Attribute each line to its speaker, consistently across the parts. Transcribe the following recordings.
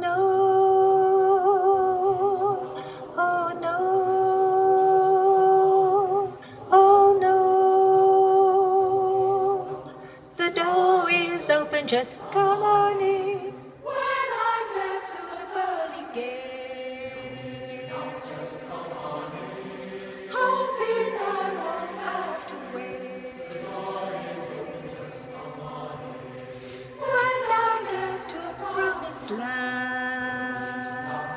Speaker 1: no, oh no, oh no. The door is open, just come on in. When I glance through the pearly gate, hoping I won't have to wait. When I get to a promised land,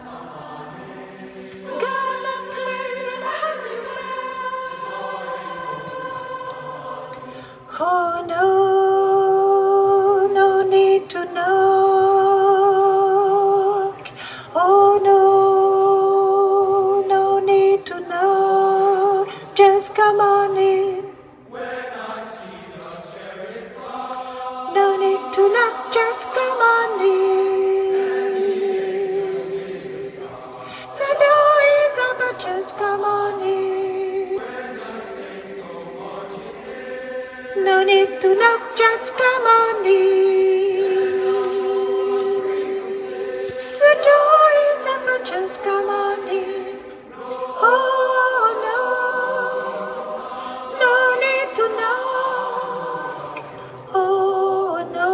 Speaker 1: gonna play in a heavenly land. Oh no, no need to knock. Oh no, no need to knock. Just come on in. No need to knock, just come on in. The door is open, just come on in. No need to knock, just come on in. The door is open, just come on in. Oh no, no need to knock. Oh no,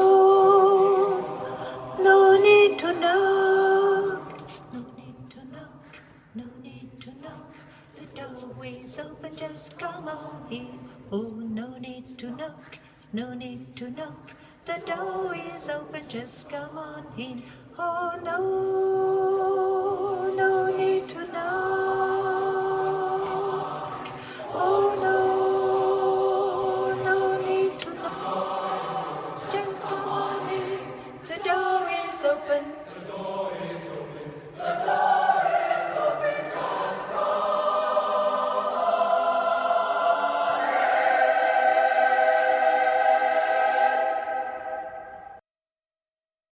Speaker 1: no need to knock. No need to knock, no need to knock. The doorway's open, just come on in. Oh, no need to knock, no need to knock. The door is open, just come on in. Oh no, no need to knock. Oh no, no need to knock. Just come on in. The door is open. The door is open. The door